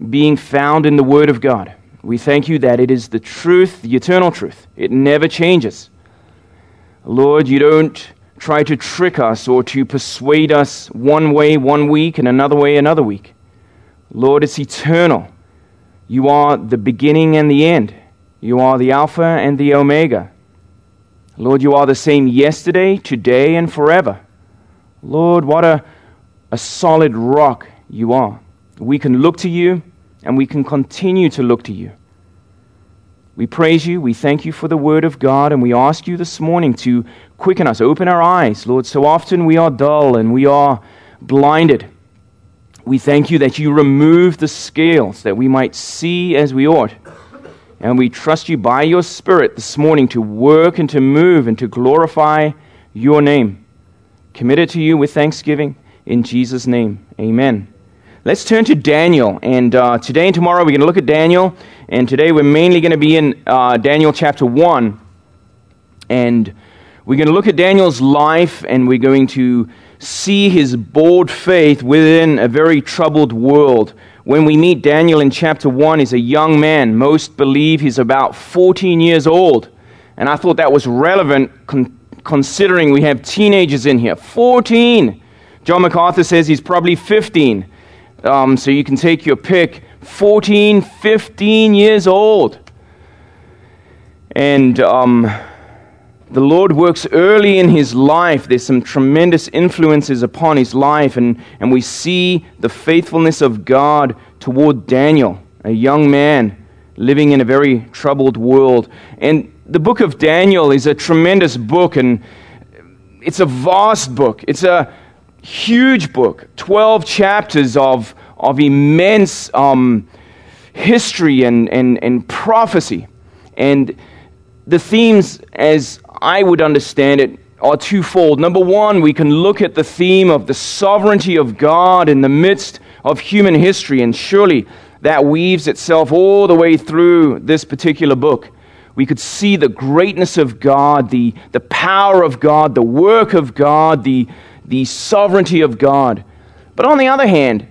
being found in the Word of God. We thank you that it is the truth, the eternal truth. It never changes. Lord, you don't try to trick us or to persuade us one way one week and another way another week. Lord, it's eternal. You are the beginning and the end. You are the Alpha and the Omega. Lord, you are the same yesterday, today, and forever. Lord, what a solid rock you are. We can look to you, and we can continue to look to you. We praise you, we thank you for the Word of God, and we ask you this morning to quicken us, open our eyes. Lord, so often we are dull and we are blinded. We thank you that you remove the scales that we might see as we ought. And we trust you by your Spirit this morning to work and to move and to glorify your name. Commit it to you with thanksgiving in Jesus' name. Amen. Let's turn to Daniel. And today and tomorrow we're going to look at Daniel. And today we're mainly going to be in Daniel chapter 1. And we're going to look at Daniel's life, and we're going to see his bold faith within a very troubled world. When we meet Daniel in chapter 1, he's a young man. Most believe he's about 14 years old. And I thought that was relevant considering we have teenagers in here. 14! John MacArthur says he's probably 15. So you can take your pick. 14, 15 years old. And the Lord works early in his life. There's some tremendous influences upon his life, and we see the faithfulness of God toward Daniel, a young man living in a very troubled world. And the book of Daniel is a tremendous book, and it's a vast book. It's a huge book, 12 chapters of immense history and prophecy. And the themes, as I would understand it, are twofold. Number one, we can look at the theme of the sovereignty of God in the midst of human history, and surely that weaves itself all the way through this particular book. We could see the greatness of God, the power of God, the work of God, the sovereignty of God. But on the other hand,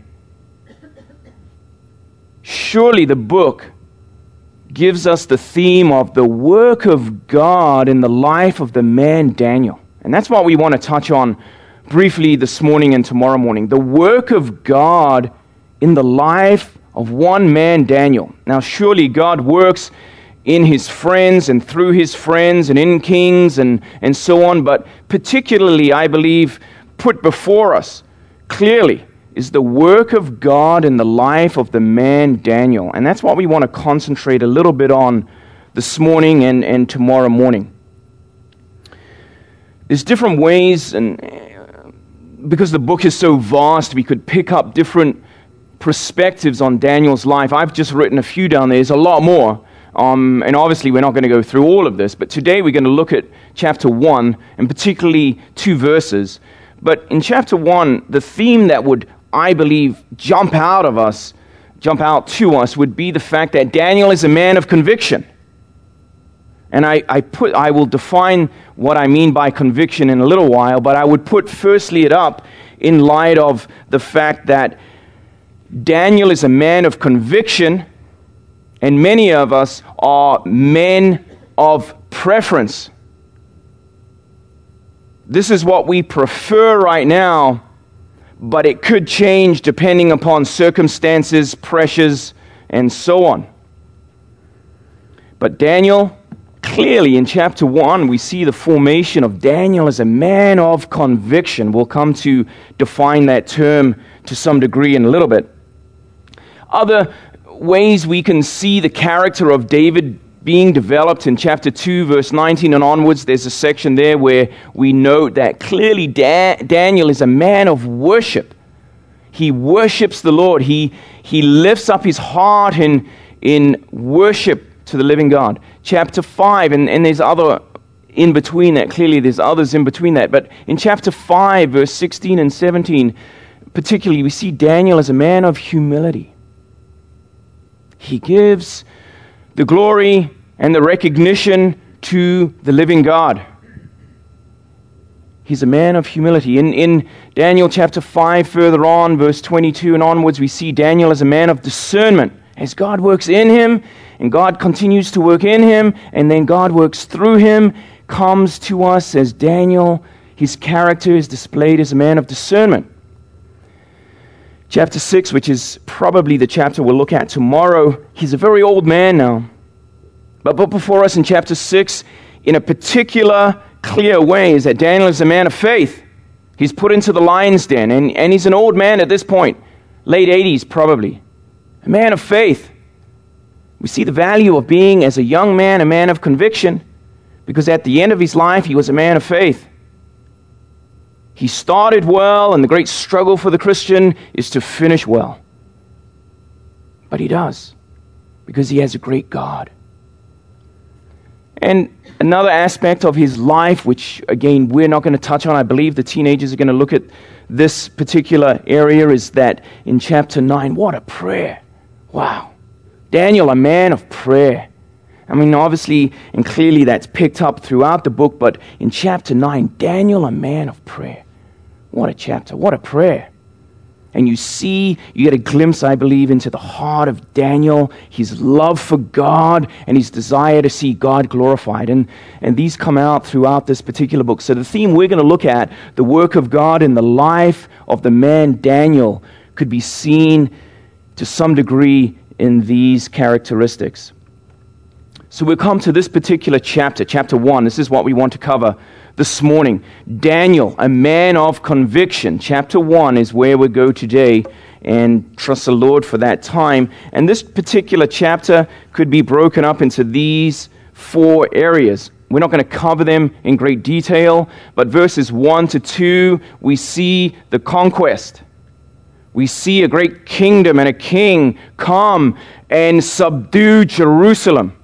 surely the book gives us the theme of the work of God in the life of the man Daniel. And that's what we want to touch on briefly this morning and tomorrow morning. The work of God in the life of one man Daniel. Now surely God works in his friends and through his friends and in kings and so on, but particularly I believe put before us clearly is the work of God in the life of the man Daniel. And that's what we want to concentrate a little bit on this morning and tomorrow morning. There's different ways, and because the book is so vast, we could pick up different perspectives on Daniel's life. I've just written a few down there. There's a lot more. And obviously we're not going to go through all of this, but today we're going to look at chapter 1, and particularly 2 verses. But in chapter 1, the theme that would, I believe, jump out to us would be the fact that Daniel is a man of conviction. And I will define what I mean by conviction in a little while, but I would put firstly it up in light of the fact that Daniel is a man of conviction, and many of us are men of preference. This is what we prefer right now, but it could change depending upon circumstances, pressures, and so on. But Daniel, clearly in chapter 1, we see the formation of Daniel as a man of conviction. We'll come to define that term to some degree in a little bit. Other ways we can see the character of David being developed in chapter 2, verse 19 and onwards. There's a section there where we note that clearly Daniel is a man of worship. He worships the Lord. He lifts up his heart in worship to the living God. Chapter 5, and there's other in between that. Clearly there's others in between that. But in chapter 5, verse 16 and 17, particularly, we see Daniel as a man of humility. He gives the glory and the recognition to the living God. He's a man of humility. In Daniel chapter 5, further on, verse 22 and onwards, we see Daniel as a man of discernment. As God works in him, and God continues to work in him, and then God works through him, comes to us as Daniel. His character is displayed as a man of discernment. Chapter 6, which is probably the chapter we'll look at tomorrow, he's a very old man now. But before us in chapter 6, in a particular clear way, is that Daniel is a man of faith. He's put into the lion's den, and he's an old man at this point, late 80s probably. A man of faith. We see the value of being, as a young man, a man of conviction, because at the end of his life, he was a man of faith. He started well, and the great struggle for the Christian is to finish well. But he does, because he has a great God. And another aspect of his life, which, again, we're not going to touch on, I believe the teenagers are going to look at this particular area, is that in chapter 9, what a prayer. Wow. Daniel, a man of prayer. I mean, obviously and clearly that's picked up throughout the book, but in chapter 9, Daniel, a man of prayer. What a chapter, what a prayer. And you get a glimpse, I believe, into the heart of Daniel, his love for God and his desire to see God glorified. And these come out throughout this particular book. So the theme we're going to look at, the work of God in the life of the man Daniel, could be seen to some degree in these characteristics. So we'll come to this particular chapter, chapter 1. This is what we want to cover this morning. Daniel, a man of conviction. Chapter 1 is where we go today, and trust the Lord for that time. And this particular chapter could be broken up into these 4 areas. We're not going to cover them in great detail, but verses 1 to 2, we see the conquest. We see a great kingdom and a king come and subdue Jerusalem.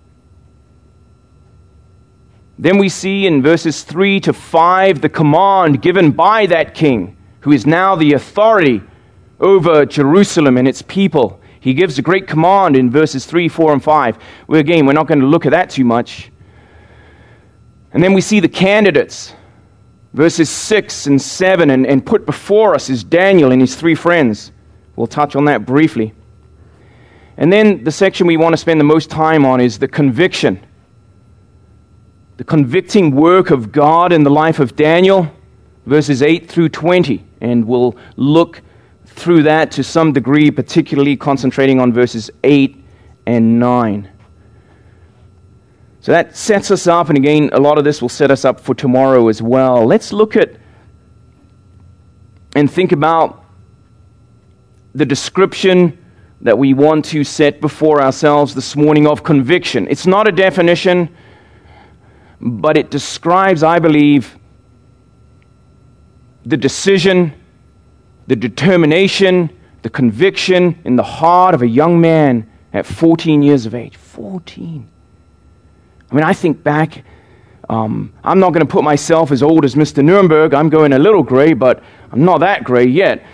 Then we see in verses 3 to 5 the command given by that king, who is now the authority over Jerusalem and its people. He gives a great command in verses 3, 4, and 5. We're not going to look at that too much. And then we see the candidates. Verses 6 and 7, and put before us is Daniel and his 3 friends. We'll touch on that briefly. And then the section we want to spend the most time on is the conviction. The convicting work of God in the life of Daniel, verses 8 through 20. And we'll look through that to some degree, particularly concentrating on verses 8 and 9. So that sets us up, and again, a lot of this will set us up for tomorrow as well. Let's look at and think about the description that we want to set before ourselves this morning of conviction. It's not a definition, but it describes, I believe, the decision, the determination, the conviction in the heart of a young man at 14 years of age. 14. I mean, I think back, I'm not going to put myself as old as Mr. Nuremberg. I'm going a little gray, but I'm not that gray yet.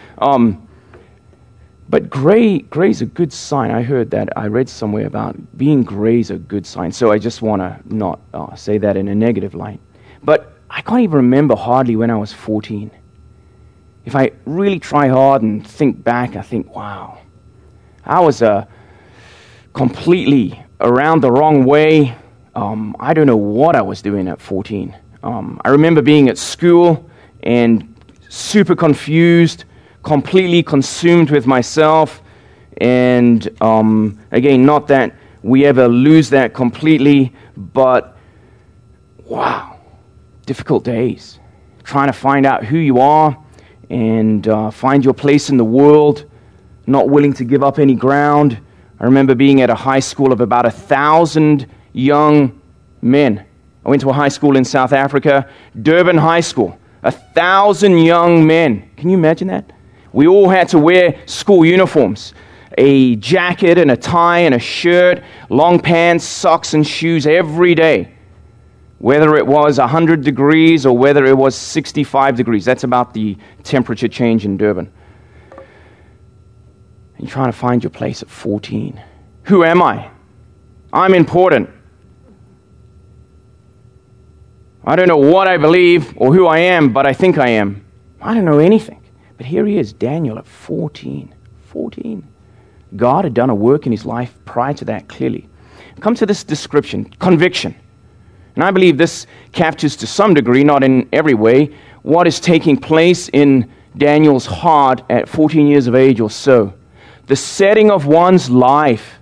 But gray's a good sign. I heard that. I read somewhere about being gray's a good sign. So I just want to not say that in a negative light. But I can't even remember hardly when I was 14. If I really try hard and think back, I think, wow, I was completely around the wrong way. I don't know what I was doing at 14. I remember being at school and super confused, completely consumed with myself. And again, not that we ever lose that completely, but wow, difficult days. Trying to find out who you are and find your place in the world, not willing to give up any ground. I remember being at a high school of about 1,000 young men. I went to a high school in South Africa, Durban High School. 1,000 young men. Can you imagine that? We all had to wear school uniforms. A jacket and a tie and a shirt, long pants, socks and shoes every day. Whether it was 100 degrees or whether it was 65 degrees. That's about the temperature change in Durban. And you're trying to find your place at 14. Who am I? I'm important. I don't know what I believe or who I am, but I think I am. I don't know anything. But here he is, Daniel at 14. 14. God had done a work in his life prior to that, clearly. Come to this description, conviction. And I believe this captures to some degree, not in every way, what is taking place in Daniel's heart at 14 years of age or so. The setting of one's life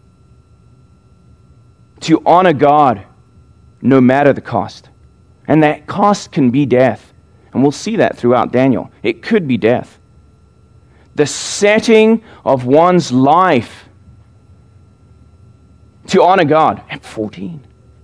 to honor God no matter the cost. And that cost can be death. And we'll see that throughout Daniel. It could be death. The setting of one's life to honor God at 14.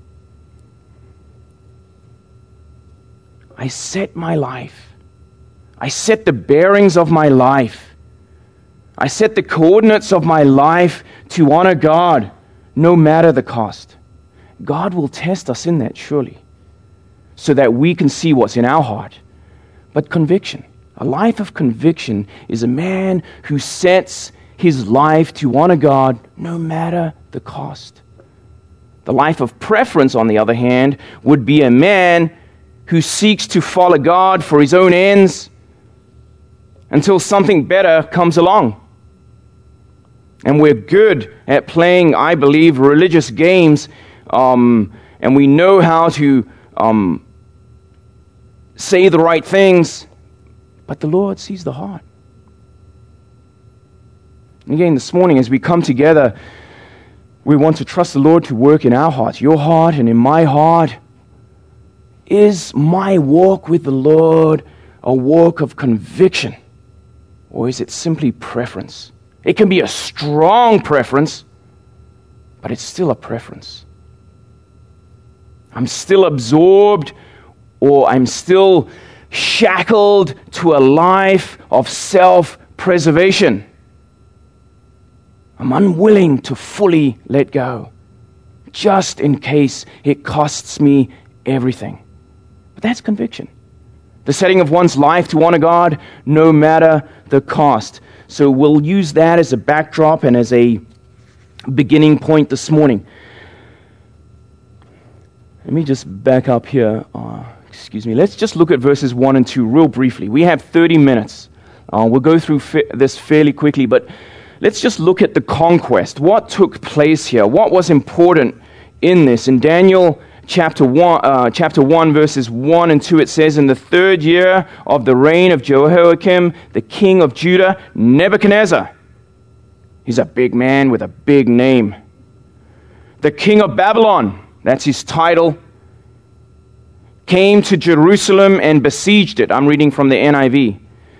I set my life. I set the bearings of my life. I set the coordinates of my life to honor God, no matter the cost. God will test us in that, surely, so that we can see what's in our heart. But conviction, a life of conviction, is a man who sets his life to honor God, no matter the cost. The life of preference, on the other hand, would be a man who seeks to follow God for his own ends until something better comes along. And we're good at playing, I believe, religious games, and we know how to say the right things, but the Lord sees the heart. And again, this morning, as we come together, we want to trust the Lord to work in our hearts, your heart and in my heart. Is my walk with the Lord a walk of conviction, or is it simply preference? It can be a strong preference, but it's still a preference. I'm still absorbed, or I'm still shackled to a life of self-preservation. I'm unwilling to fully let go, just in case it costs me everything. But that's conviction. The setting of one's life to honor God, no matter the cost. So we'll use that as a backdrop and as a beginning point this morning. Let me just back up here. Let's just look at verses 1 and 2 real briefly. We have 30 minutes. We'll go through this fairly quickly, but let's just look at the conquest. What took place here? What was important in this? In Daniel chapter 1, verses 1 and 2, it says, "In the 3rd year of the reign of Jehoiakim, the king of Judah, Nebuchadnezzar." He's a big man with a big name. "The king of Babylon," that's his title, "came to Jerusalem and besieged it." I'm reading from the NIV.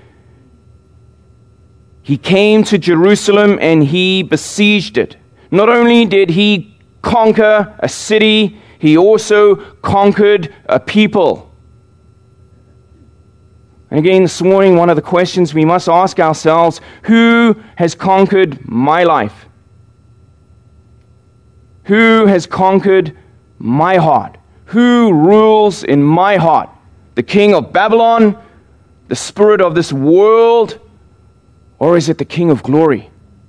He came to Jerusalem and he besieged it. Not only did he conquer a city, he also conquered a people. And again, this morning, one of the questions we must ask ourselves, who has conquered my life? Who has conquered my heart? Who rules in my heart? The king of Babylon? The spirit of this world? Or is it the King of glory?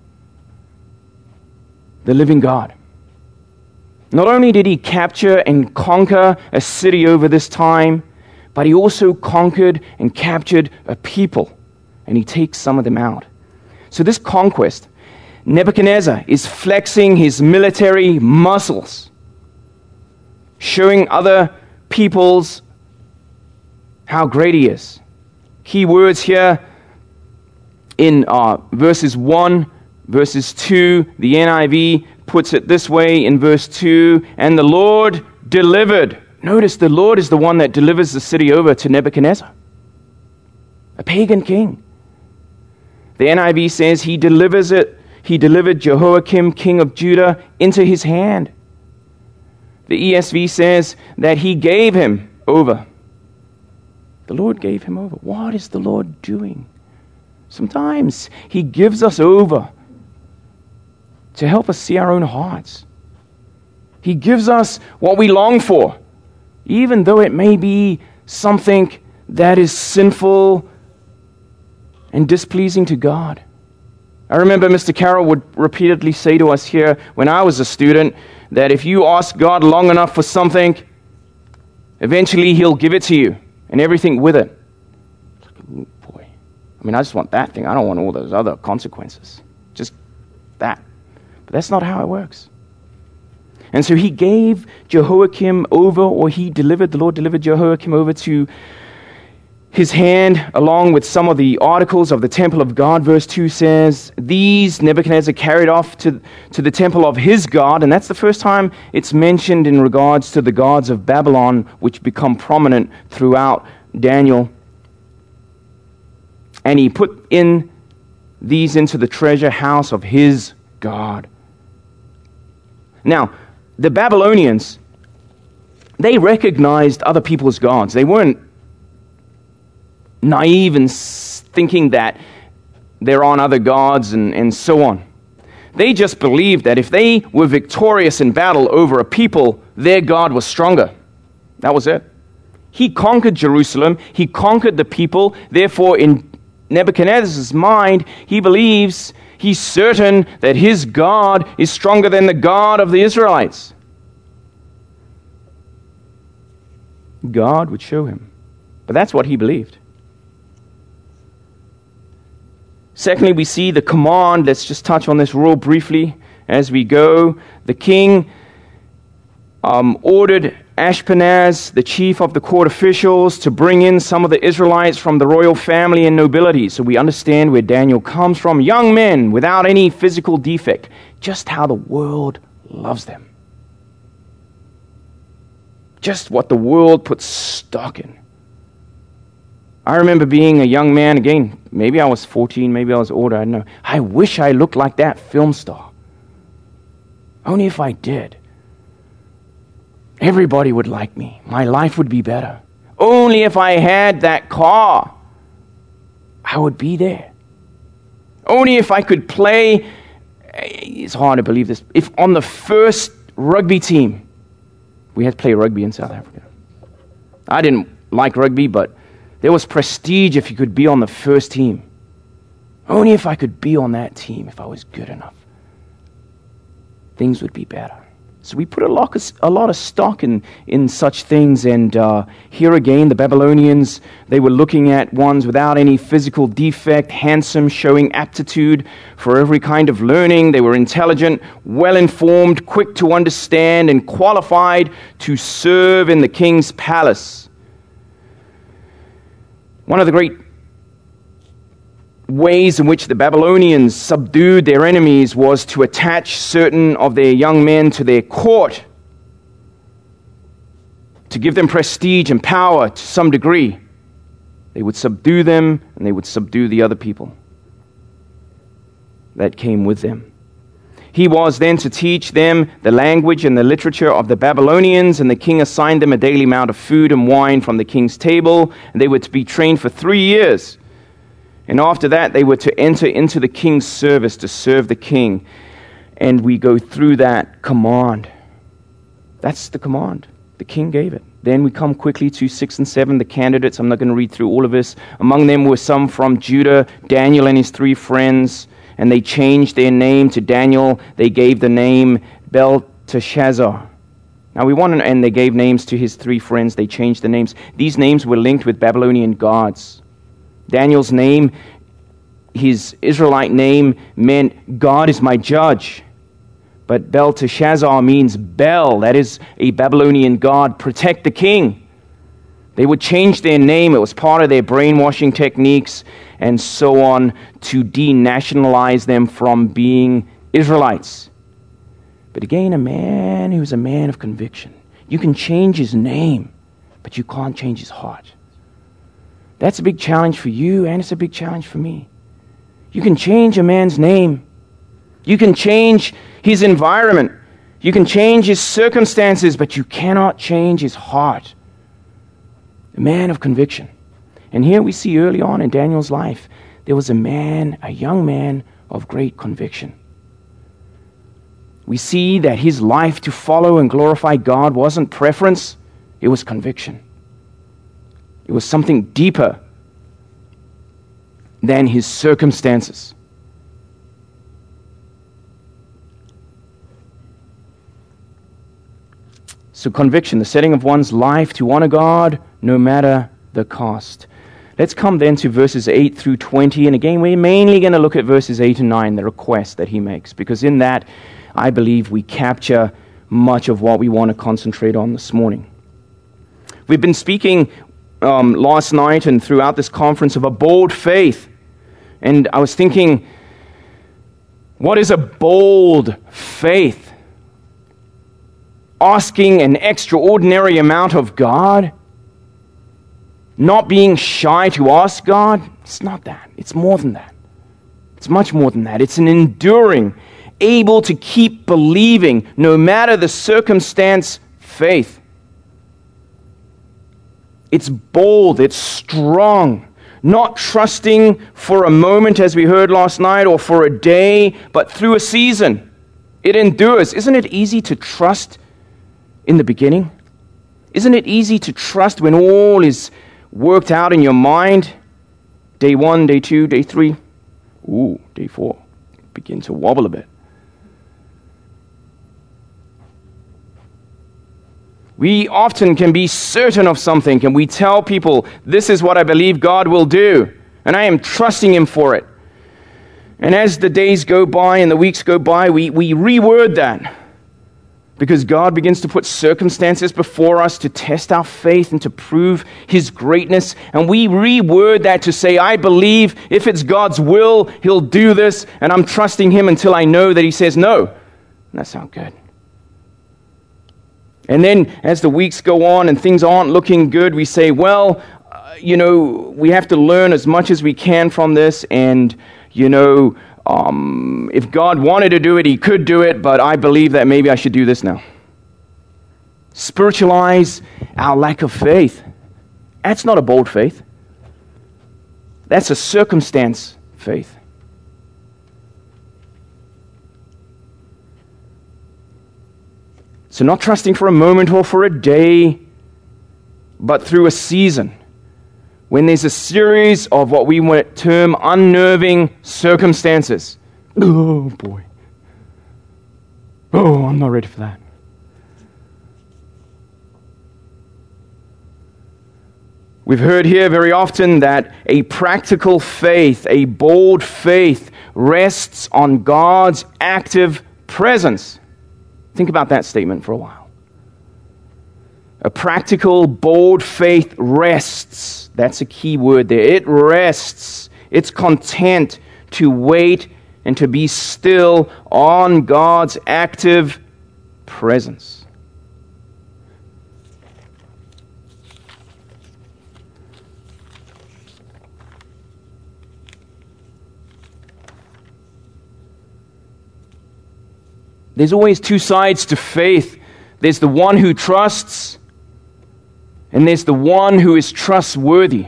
The living God. Not only did he capture and conquer a city over this time, but he also conquered and captured a people, and he takes some of them out. So this conquest, Nebuchadnezzar is flexing his military muscles, showing other peoples how great he is. Key words here in verses 1, verses 2, the NIV puts it this way in verse 2, "And the Lord delivered." Notice the Lord is the one that delivers the city over to Nebuchadnezzar, a pagan king. The NIV says he delivered Jehoiakim, king of Judah, into his hand. The ESV says that he gave him over. The Lord gave him over. What is the Lord doing? Sometimes he gives us over to help us see our own hearts. He gives us what we long for, even though it may be something that is sinful and displeasing to God. I remember Mr. Carroll would repeatedly say to us here when I was a student that if you ask God long enough for something, Eventually, he'll give it to you and everything with it. Ooh, boy. I mean, I just want that thing. I don't want all those other consequences. Just that. But that's not how it works. And so he gave Jehoiakim over, or the Lord delivered Jehoiakim over to his hand, along with some of the articles of the temple of God. Verse 2 says, these Nebuchadnezzar carried off to the temple of his God, and that's the first time it's mentioned in regards to the gods of Babylon, which become prominent throughout Daniel. And he put these into the treasure house of his God. Now, the Babylonians, they recognized other people's gods. They weren't naive in thinking that there aren't other gods and so on. They just believed that if they were victorious in battle over a people, their God was stronger. That was it. He conquered Jerusalem. He conquered the people. Therefore, in Nebuchadnezzar's mind, he's certain that his God is stronger than the God of the Israelites. God would show him. But that's what he believed. Secondly, we see the command. Let's just touch on this real briefly as we go. The king ordered Ashpenaz, the chief of the court officials, to bring in some of the Israelites from the royal family and nobility. So we understand where Daniel comes from. Young men without any physical defect. Just how the world loves them. Just what the world puts stock in. I remember being a young man, again, maybe I was 14, maybe I was older, I don't know. I wish I looked like that film star. Only if I did. Everybody would like me. My life would be better. Only if I had that car, I would be there. Only if I could play, it's hard to believe this, if on the first rugby team, we had to play rugby in South Africa. I didn't like rugby, but there was prestige if you could be on the first team. Only if I could be on that team, if I was good enough, things would be better. So we put a lot of stock in such things. And here again, the Babylonians, they were looking at ones without any physical defect, handsome, showing aptitude for every kind of learning. They were intelligent, well-informed, quick to understand, and qualified to serve in the king's palace. One of the great ways in which the Babylonians subdued their enemies was to attach certain of their young men to their court, to give them prestige and power to some degree. They would subdue them, and they would subdue the other people that came with them. He was then to teach them the language and the literature of the Babylonians, and the king assigned them a daily amount of food and wine from the king's table, and they were to be trained for 3 years. And after that, they were to enter into the king's service to serve the king. And we go through that command. That's the command. The king gave it. Then we come quickly to 6 and 7, the candidates. I'm not going to read through all of this. Among them were some from Judah, Daniel and his 3 friends. And they changed their name to Daniel. They gave the name Belteshazzar. Now and they gave names to his 3 friends. They changed the names. These names were linked with Babylonian gods. Daniel's name, his Israelite name, meant God is my judge. But Belteshazzar means Bel, that is a Babylonian god, protect the king. They would change their name. It was part of their brainwashing techniques and so on to denationalize them from being Israelites. But again, a man who's a man of conviction. You can change his name, but you can't change his heart. That's a big challenge for you, and it's a big challenge for me. You can change a man's name. You can change his environment. You can change his circumstances, but you cannot change his heart. A man of conviction. And here we see early on in Daniel's life, there was a young man of great conviction. We see that his life to follow and glorify God wasn't preference, it was conviction. It was something deeper than his circumstances. So conviction, the setting of one's life to honor God no matter the cost. Let's come then to verses 8 through 20. And again, we're mainly going to look at verses 8 and 9, the request that he makes, because in that, I believe we capture much of what we want to concentrate on this morning. We've been speaking last night and throughout this conference of a bold faith. And I was thinking, what is a bold faith? Asking an extraordinary amount of God? Not being shy to ask God? It's not that. It's more than that. It's much more than that. It's an enduring, able to keep believing, no matter the circumstance, faith. It's bold, it's strong, not trusting for a moment, as we heard last night, or for a day, but through a season. It endures. Isn't it easy to trust in the beginning? Isn't it easy to trust when all is worked out in your mind? Day 1, day 2, day 3. Ooh, day 4. Begin to wobble a bit. We often can be certain of something, and we tell people, this is what I believe God will do, and I am trusting Him for it. And as the days go by and the weeks go by, we reword that, because God begins to put circumstances before us to test our faith and to prove His greatness, and we reword that to say, I believe if it's God's will, He'll do this, and I'm trusting Him until I know that He says no. And that sounds good. And then as the weeks go on and things aren't looking good, we say, well, we have to learn as much as we can from this. And, if God wanted to do it, He could do it, but I believe that maybe I should do this now. Spiritualize our lack of faith. That's not a bold faith. That's a circumstance faith. So not trusting for a moment or for a day, but through a season, when there's a series of what we might term unnerving circumstances. Oh boy. Oh, I'm not ready for that. We've heard here very often that a practical faith, a bold faith, rests on God's active presence. Think about that statement for a while. A practical, bold faith rests. That's a key word there. It rests. It's content to wait and to be still on God's active presence. There's always two sides to faith. There's the one who trusts, and there's the one who is trustworthy.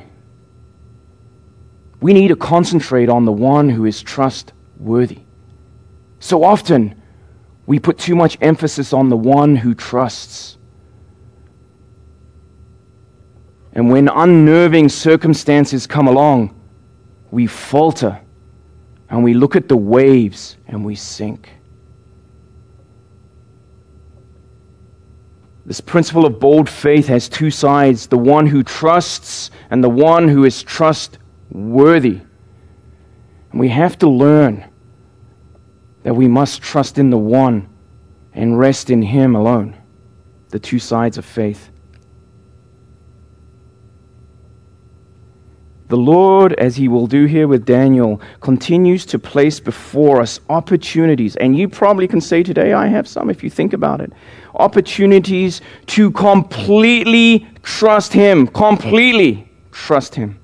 We need to concentrate on the one who is trustworthy. So often, we put too much emphasis on the one who trusts. And when unnerving circumstances come along, we falter, and we look at the waves, and we sink. This principle of bold faith has two sides, the one who trusts and the one who is trustworthy. And we have to learn that we must trust in the one and rest in Him alone, the two sides of faith. The Lord, as He will do here with Daniel, continues to place before us opportunities. And you probably can say today, I have some if you think about it. Opportunities to completely trust Him. Completely trust Him.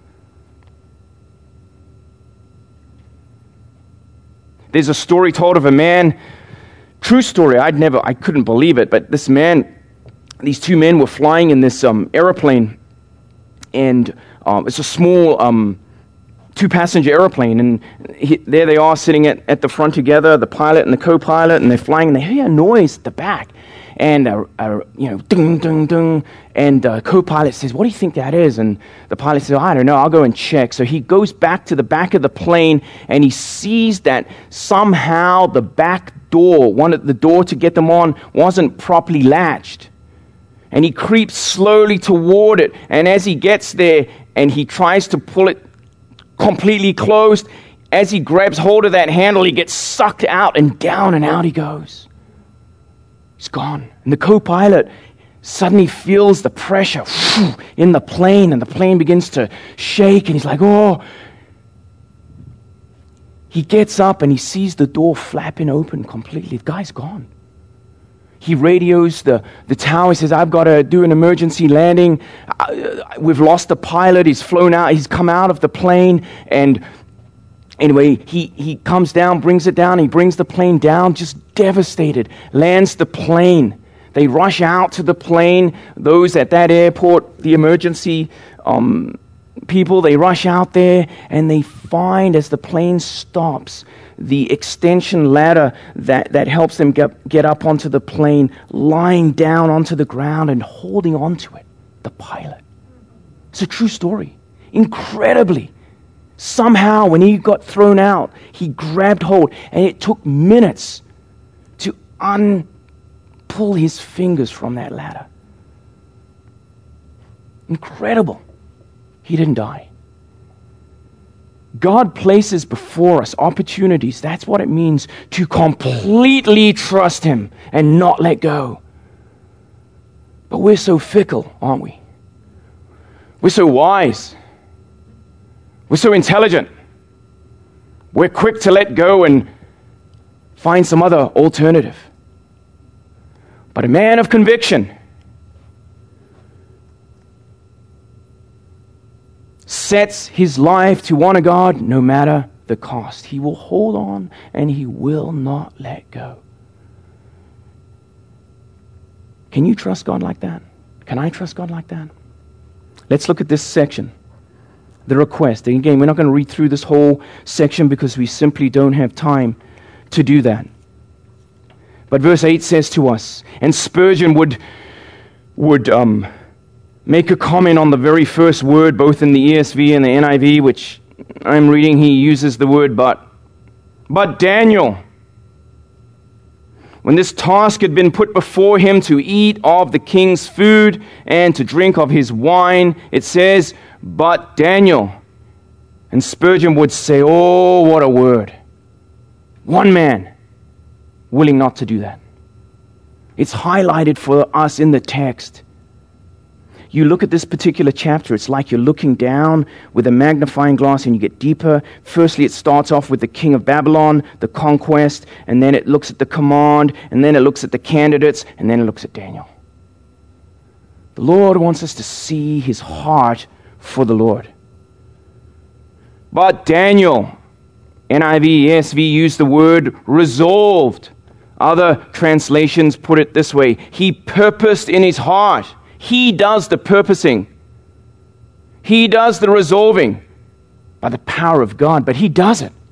There's a story told of a man, true story, I couldn't believe it, but these two men were flying in this airplane, and it's a small two-passenger airplane, and there they are sitting at the front together, the pilot and the co-pilot, and they're flying, and they hear a noise at the back, and ding, ding, ding, and the co-pilot says, "What do you think that is?" And the pilot says, "I don't know, I'll go and check." So he goes back to the back of the plane, and he sees that somehow the back door, the door to get them on, wasn't properly latched. And he creeps slowly toward it. And as he gets there and he tries to pull it completely closed, as he grabs hold of that handle, he gets sucked out and down and out he goes. He's gone. And the co-pilot suddenly feels the pressure in the plane, and the plane begins to shake, and he's like, oh. He gets up and he sees the door flapping open completely. The guy's gone. He radios the tower. He says, I've got to do an emergency landing. We've lost the pilot. He's flown out. He's come out of the plane. And anyway, he comes down, brings it down. He brings the plane down, just devastated. Lands the plane. They rush out to the plane. Those at that airport, the emergency people, they rush out there, and they find, as the plane stops, the extension ladder that helps them get up onto the plane, lying down onto the ground and holding onto it, the pilot. It's a true story. Incredibly. Somehow, when he got thrown out, he grabbed hold, and it took minutes to pull his fingers from that ladder. Incredible. He didn't die. God places before us opportunities. That's what it means to completely trust Him and not let go. But we're so fickle, aren't we? We're so wise. We're so intelligent. We're quick to let go and find some other alternative. But a man of conviction sets his life to honor God no matter the cost. He will hold on and he will not let go. Can you trust God like that? Can I trust God like that? Let's look at this section, the request. And again, we're not going to read through this whole section because we simply don't have time to do that. But verse 8 says to us, and Spurgeon would make a comment on the very first word, both in the ESV and the NIV, which I'm reading. He uses the word but. But Daniel, when this task had been put before him to eat of the king's food and to drink of his wine, it says, but Daniel. And Spurgeon would say, oh, what a word. One man willing not to do that. It's highlighted for us in the text. You look at this particular chapter, it's like you're looking down with a magnifying glass and you get deeper. Firstly, it starts off with the king of Babylon, the conquest, and then it looks at the command, and then it looks at the candidates, and then it looks at Daniel. The Lord wants us to see his heart for the Lord. But Daniel, NIV, ESV use the word resolved. Other translations put it this way: he purposed in his heart. He does the purposing. He does the resolving by the power of God, but he does it.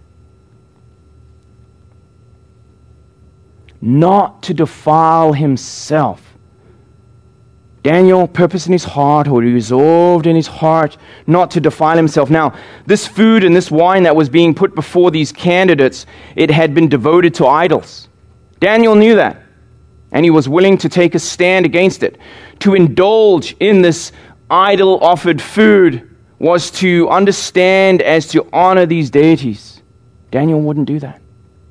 Not to defile himself. Daniel purposed in his heart, or resolved in his heart, not to defile himself. Now, this food and this wine that was being put before these candidates, it had been devoted to idols. Daniel knew that, and he was willing to take a stand against it. To indulge in this idol-offered food was to understand as to honor these deities. Daniel wouldn't do that.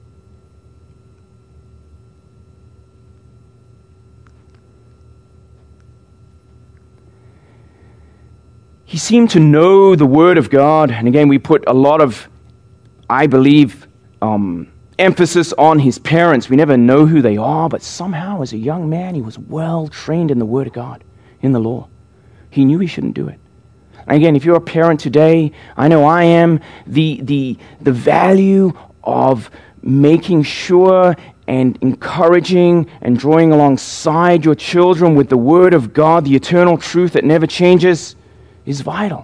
He seemed to know the Word of God, and again, we put a lot of, I believe, emphasis on his parents. We never know who they are, but somehow as a young man, he was well trained in the Word of God, in the law. He knew he shouldn't do it. And again, if you're a parent today, I know I am, the value of making sure and encouraging and drawing alongside your children with the Word of God, the eternal truth that never changes, is vital.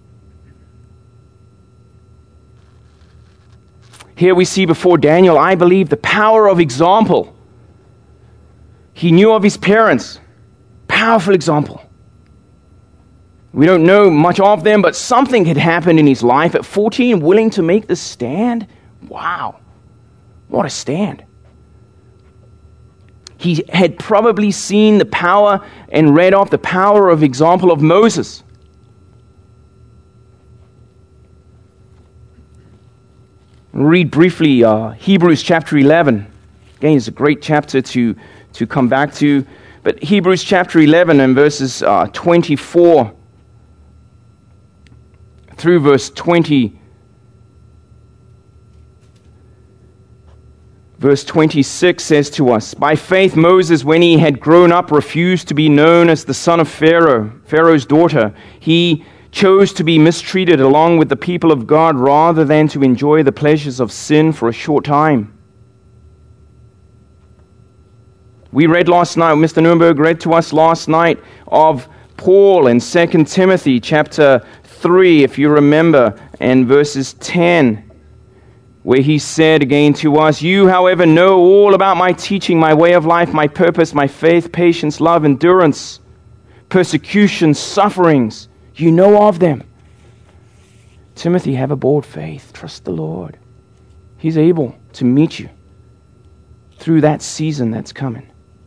Here we see before Daniel, I believe, the power of example. He knew of his parents. Powerful example. We don't know much of them, but something had happened in his life. At 14, willing to make the stand. Wow. What a stand. He had probably seen the power and read of the power of example of Moses. Read briefly Hebrews chapter 11. Again, it's a great chapter to come back to. But Hebrews chapter 11 and verses 24 through verse 20. Verse 26 says to us, "By faith Moses, when he had grown up, refused to be known as the son of Pharaoh, Pharaoh's daughter. He chose to be mistreated along with the people of God rather than to enjoy the pleasures of sin for a short time." We read last night, Mr. Nuremberg read to us last night of Paul in 2 Timothy chapter 3, if you remember, and verses 10. Where he said again to us, "You, however, know all about my teaching, my way of life, my purpose, my faith, patience, love, endurance, persecution, sufferings. You know of them. Timothy, have a bold faith. Trust the Lord. He's able to meet you through that season that's coming."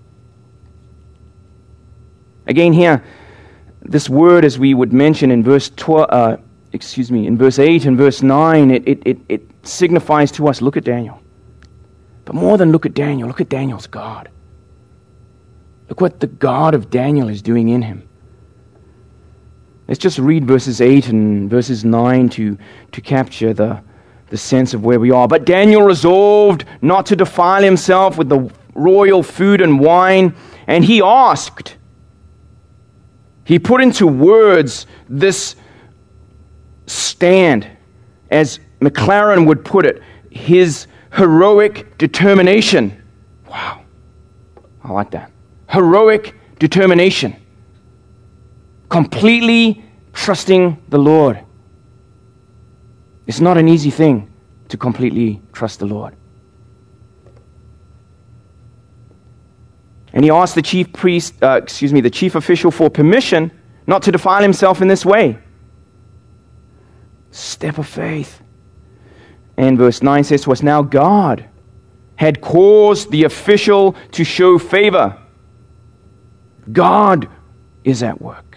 Again here, this word, as we would mention in verse 8 and verse 9, it signifies to us, look at Daniel. But more than look at Daniel, look at Daniel's God. Look what the God of Daniel is doing in him. Let's just read verses 8 and verses 9 to capture the sense of where we are. "But Daniel resolved not to defile himself with the royal food and wine, and he asked," he put into words this stand, as McLaren would put it, his heroic determination. Wow, I like that. Heroic determination. Completely trusting the Lord. It's not an easy thing to completely trust the Lord. And he asked the the chief official for permission not to defile himself in this way. Step of faith. And verse 9 says to us, "Now God had caused the official to show favor." God is at work.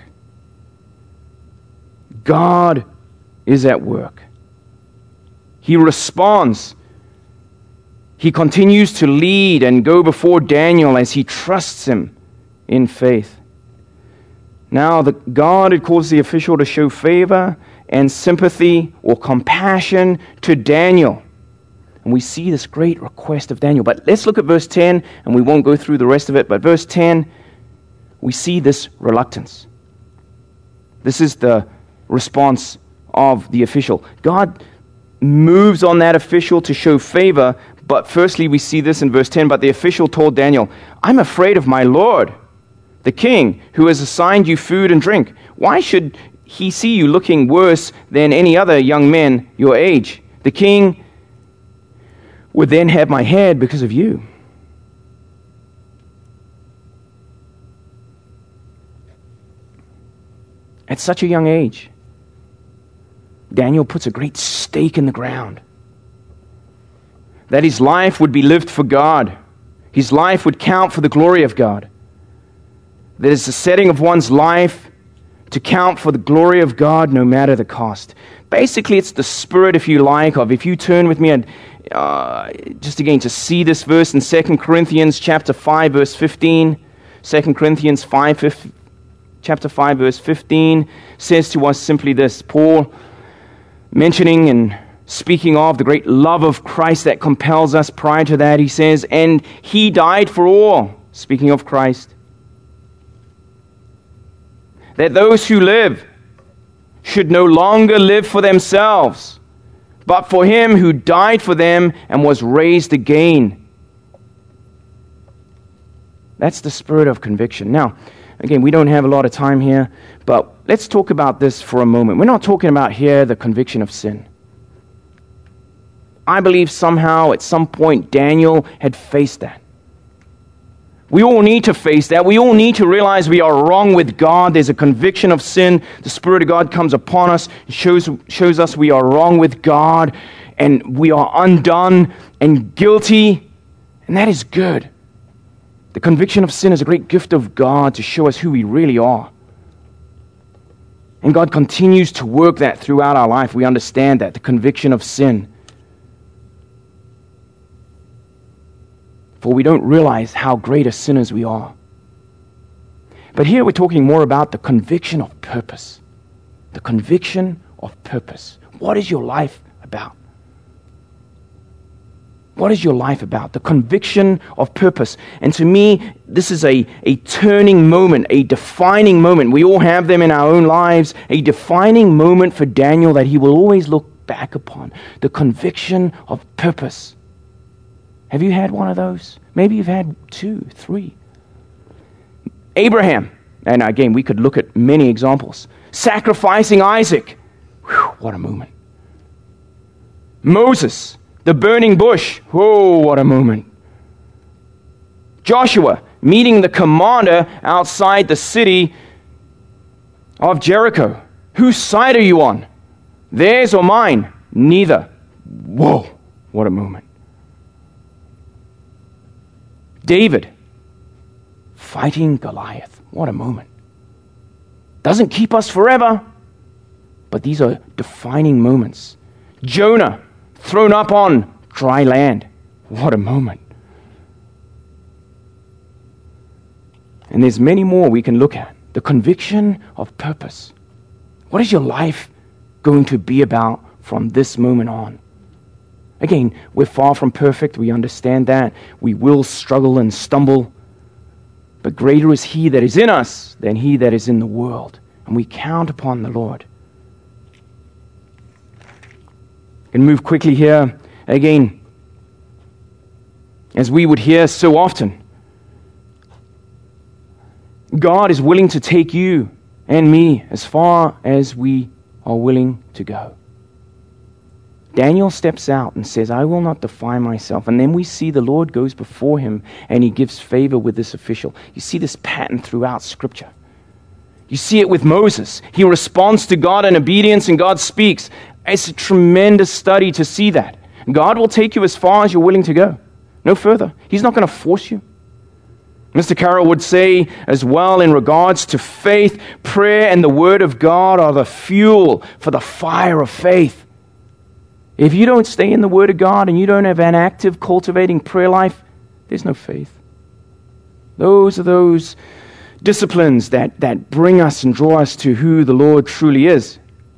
God is at work. He responds. He continues to lead and go before Daniel as he trusts him in faith. Now, God had caused the official to show favor and sympathy or compassion to Daniel. And we see this great request of Daniel. But let's look at verse 10, and we won't go through the rest of it. But verse 10, we see this reluctance. This is the response of the official. God moves on that official to show favor, but firstly we see this in verse 10, "But the official told Daniel, 'I'm afraid of my Lord, the king, who has assigned you food and drink. Why should he see you looking worse than any other young men your age? The king would then have my head because of you.'" At such a young age, Daniel puts a great stake in the ground that his life would be lived for God. His life would count for the glory of God. That is the setting of one's life to count for the glory of God no matter the cost. Basically, it's the spirit, if you like, of, if you turn with me and just again to see this verse in 2 Corinthians chapter 5, verse 15. 2 Corinthians chapter 5, verse 15 says to us simply this. Paul, mentioning and speaking of the great love of Christ that compels us, prior to that he says, "And he died for all," speaking of Christ, "that those who live should no longer live for themselves, but for him who died for them and was raised again." That's the spirit of conviction. Now, again, we don't have a lot of time here, but let's talk about this for a moment. We're not talking about here the conviction of sin. I believe somehow at some point Daniel had faced that. We all need to face that. We all need to realize we are wrong with God. There's a conviction of sin. The Spirit of God comes upon us, shows us we are wrong with God, and we are undone and guilty, and that is good. The conviction of sin is a great gift of God to show us who we really are. And God continues to work that throughout our life. We understand that, the conviction of sin. For we don't realize how great a sinners we are. But here we're talking more about the conviction of purpose. The conviction of purpose. What is your life about? What is your life about? The conviction of purpose. And to me, this is a turning moment, a defining moment. We all have them in our own lives. A defining moment for Daniel that he will always look back upon. The conviction of purpose. Have you had one of those? Maybe you've had 2, 3. Abraham, and again, we could look at many examples. Sacrificing Isaac. Whew, what a moment. Moses, the burning bush. Oh, what a moment. Joshua, meeting the commander outside the city of Jericho. Whose side are you on? Theirs or mine? Neither. Whoa, what a moment. David, fighting Goliath. What a moment. Doesn't keep us forever, but these are defining moments. Jonah, thrown up on dry land. What a moment. And there's many more we can look at. The conviction of purpose. What is your life going to be about from this moment on? Again, we're far from perfect. We understand that. We will struggle and stumble. But greater is He that is in us than he that is in the world. And we count upon the Lord. And move quickly here. Again, as we would hear so often, God is willing to take you and me as far as we are willing to go. Daniel steps out and says, I will not defy myself. And then we see the Lord goes before him and he gives favor with this official. You see this pattern throughout Scripture. You see it with Moses. He responds to God in obedience and God speaks. It's a tremendous study to see that. God will take you as far as you're willing to go. No further. He's not going to force you. Mr. Carroll would say as well in regards to faith, prayer and the Word of God are the fuel for the fire of faith. If you don't stay in the Word of God and you don't have an active, cultivating prayer life, there's no faith. Those are those disciplines that bring us and draw us to who the Lord truly is.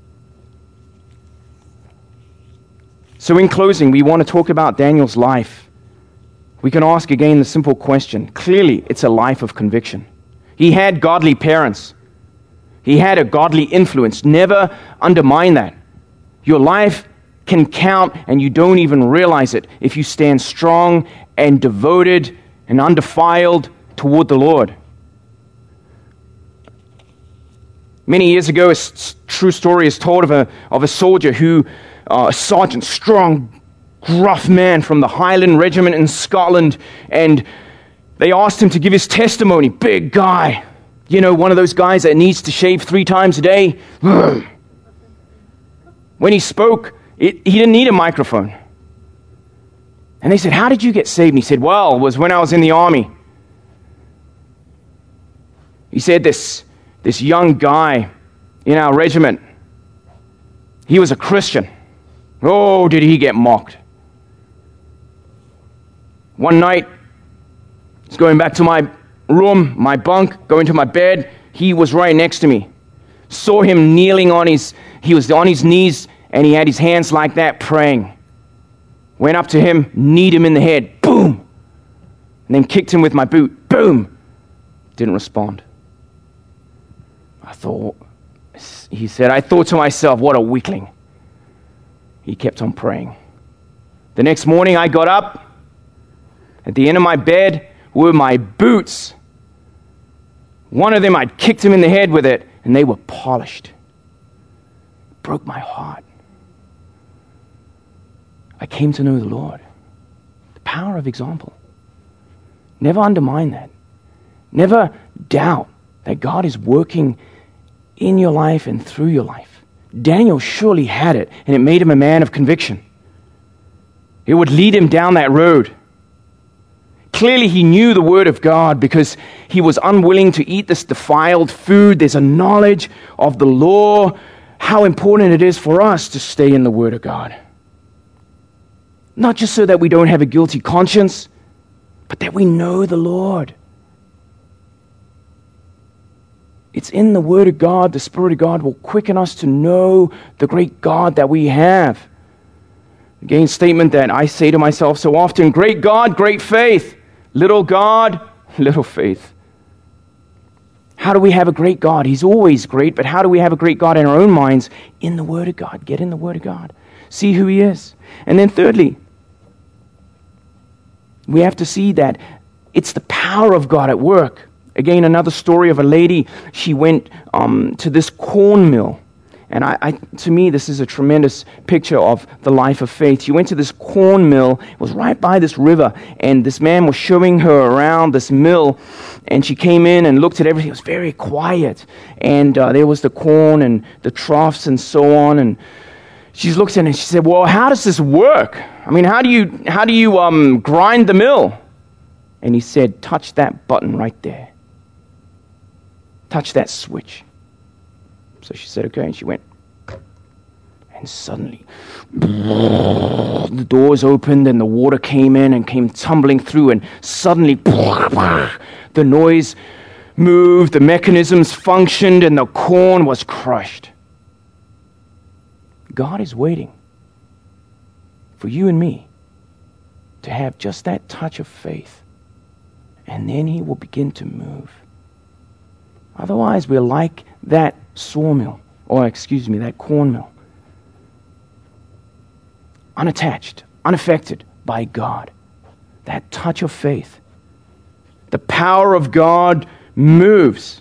So in closing, we want to talk about Daniel's life. We can ask again the simple question. Clearly, it's a life of conviction. He had godly parents. He had a godly influence. Never undermine that. Your life can count and you don't even realize it if you stand strong and devoted and undefiled toward the Lord. Many years ago, a true story is told of a soldier who, a sergeant, strong, gruff man from the Highland Regiment in Scotland, and they asked him to give his testimony. Big guy. You know, one of those guys that needs to shave 3 times a day. When he spoke, he didn't need a microphone. And they said, how did you get saved? And he said, well, it was when I was in the army. He said this young guy in our regiment, he was a Christian. Oh, did he get mocked. One night, I was going back to my room, my bunk, going to my bed. He was right next to me. Saw him kneeling he was on his knees, and he had his hands like that praying. Went up to him, kneed him in the head, boom! And then kicked him with my boot, boom! Didn't respond. He said, I thought to myself, what a weakling. He kept on praying. The next morning I got up. At the end of my bed were my boots. One of them, I'd kicked him in the head with it, and they were polished. It broke my heart. I came to know the Lord. The power of example. Never undermine that. Never doubt that God is working in your life and through your life. Daniel surely had it, and it made him a man of conviction. It would lead him down that road. Clearly, he knew the Word of God because he was unwilling to eat this defiled food. There's a knowledge of the law, how important it is for us to stay in the Word of God. Not just so that we don't have a guilty conscience, but that we know the Lord. It's in the Word of God, the Spirit of God will quicken us to know the great God that we have. Again, statement that I say to myself so often, great God, great faith. Little God, little faith. How do we have a great God? He's always great, but how do we have a great God in our own minds? In the Word of God. Get in the Word of God. See who He is. And then thirdly, we have to see that it's the power of God at work. Again, another story of a lady. She went to this corn mill. And to me, this is a tremendous picture of the life of faith. She went to this corn mill. It was right by this river. And this man was showing her around this mill. And she came in and looked at everything. It was very quiet. And there was the corn and the troughs and so on. And she looked at it and she said, well, how does this work? I mean, how do you grind the mill? And he said, touch that button right there. Touch that switch. So she said, okay, and she went. And suddenly, the doors opened and the water came in and came tumbling through, and suddenly, the noise moved, the mechanisms functioned, and the corn was crushed. God is waiting for you and me to have just that touch of faith, and then He will begin to move. Otherwise, we're like that sawmill, that corn mill. Unattached, unaffected by God. That touch of faith. The power of God moves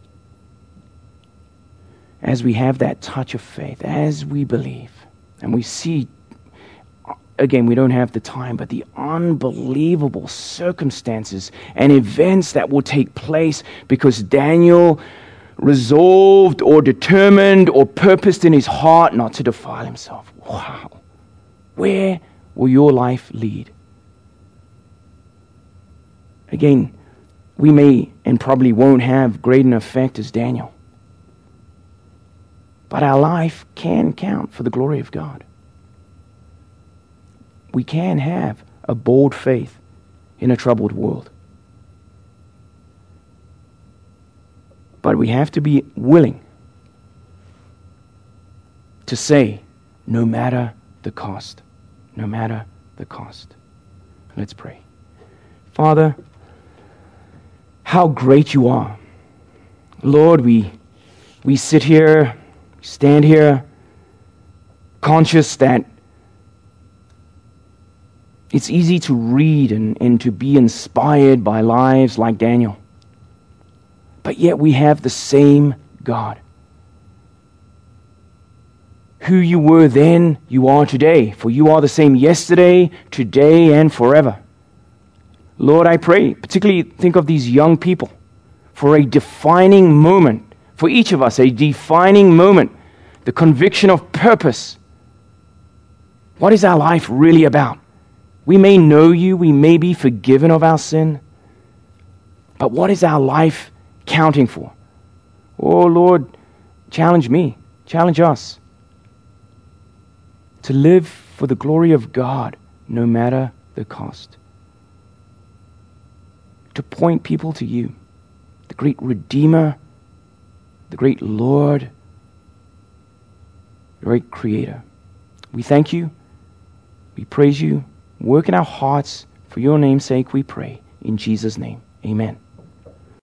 as we have that touch of faith, as we believe. And we see, again, we don't have the time, but the unbelievable circumstances and events that will take place because Daniel resolved or determined or purposed in his heart not to defile himself. Wow. Where will your life lead? Again, we may and probably won't have great an effect as Daniel. But our life can count for the glory of God. We can have a bold faith in a troubled world. But we have to be willing to say, no matter the cost. No matter the cost. Let's pray. Father, how great you are. Lord, we sit here, stand here, conscious that it's easy to read and to be inspired by lives like Daniel. But yet we have the same God. Who you were then, you are today. For you are the same yesterday, today, and forever. Lord, I pray, particularly think of these young people, for a defining moment, for each of us, a defining moment, the conviction of purpose. What is our life really about? We may know you, we may be forgiven of our sin, but what is our life counting for? Oh Lord, challenge me, challenge us to live for the glory of God no matter the cost. To point people to you, the great Redeemer, the great Lord, the great Creator. We thank you, we praise you, work in our hearts. For your name's sake we pray. In Jesus' name, amen.